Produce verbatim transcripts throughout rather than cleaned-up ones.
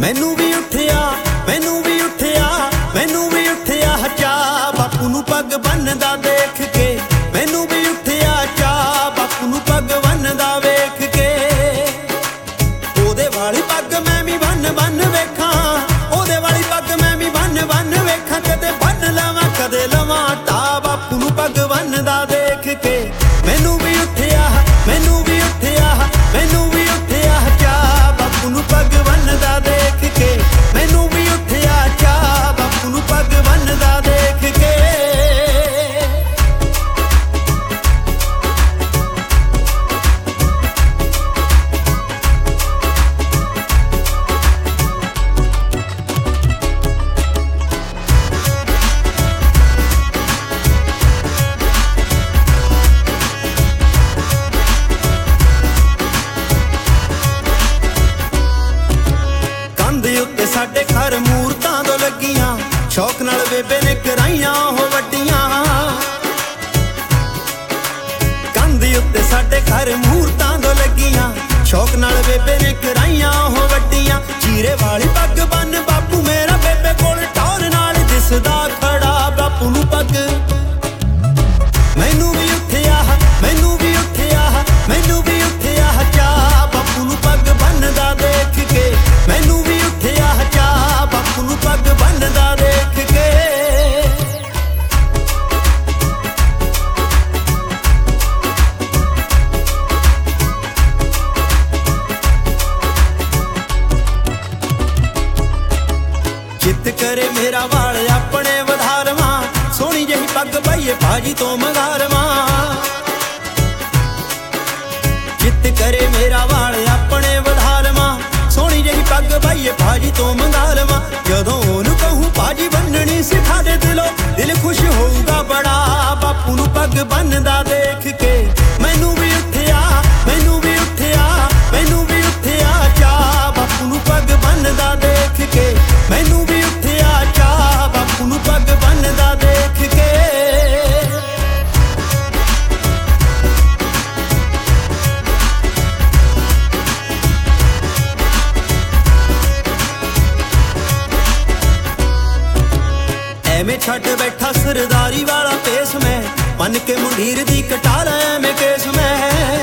मैनू भी उठिया मैनू भी उठिया मैनू भी उठिया चा बापू नू पग बनदा देख के मैनू भी उठिया चा बापू नू पग बनदा वेख के ओदे वाली पग मैं भी बन बन वेखां ओदे वाली पग मैं भी बन बन वेखां कदे बन लवां कदे लवां टा बापू नू पग बनदा देख के मैनू भी उठिया मैनू भी उठिया मैनू भी उठिया चा बापू नू पग बनदा देख के मैनू भी उठिया चा बापू नू पग बनदा देख के साडे घर मूरतां दो लगियां शौक नाल बेबे ने कराइयां हो वड्डियां कंधी उत्ते साडे घर मूरतां दो लगियां शौक नाल बेबे ने कराइयां हो वड्डियां चीरे वाली पग बन बापू मेरा बेबे कोल टौर नाल दिसदा खड़ा बापू नू पग मैनू भी उठिया मैनू भी उठिया मैनू भी उठिया चा बापू नू पग बनदा देख के मैनू भी उठिया चा बापू नू पग बनदा देख के चित करे मेरा वाल अपने वधारवा सोहनी जही पग पाइए भाजी तो मगारवा चित करे मेरा वाल अपने वधारवा सोहनी जही पग पाइए भाजी तो मंगालवा जदों ओनू कहूं भाजी बननी सिखा दे दिलों दिल खुश होऊगा बड़ा बापू नू पग बनदा देख के मैनू भी उठिया मैनू भी उठिया मैनू भी उठिया चा बापू नू पग बनदा देख के मैनू भी उठिया चा बापू नू पग बनदा देख के मैं छट बैठा सरदारी वाला पेस में मन के मुंडीर दी कटा लै मैं केस में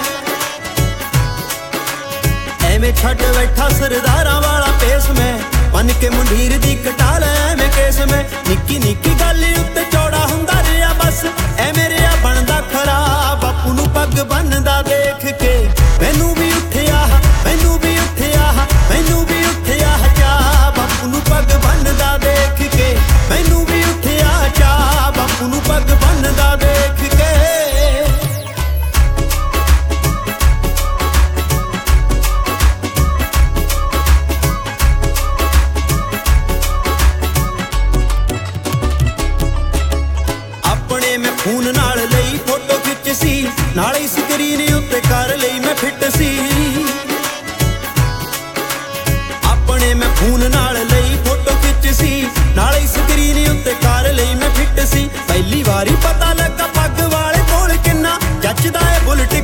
ऐवें छट बैठा सरदारा वाला पेस में मन के मुंडीर दी कटा लै मैं केस में निक्की निक्की गल उत्ते चौड़ा हुंदा रिया बस ऐ मेरे बनदा खरा बापू नू पग बनदा देख के मैनू भी उठिया मैनू भी उठिया मैनू भी उठिया चा बापू नू पग बनदा देख के मैनू भी उठिया चा बापू नू पग बनदा देख के अपने मैं खून नाल लई फोटो खिच सी नाले स्क्रीन उत्ते कर लई मैं फिट सी अपने मैं खून नाल लई फोटो खिच सी नाले स्क्रीन उत्ते कर लई मैं फिट सी पहली वारी पता लगा पग वाले कोल किन्ना जचदा है बुलेट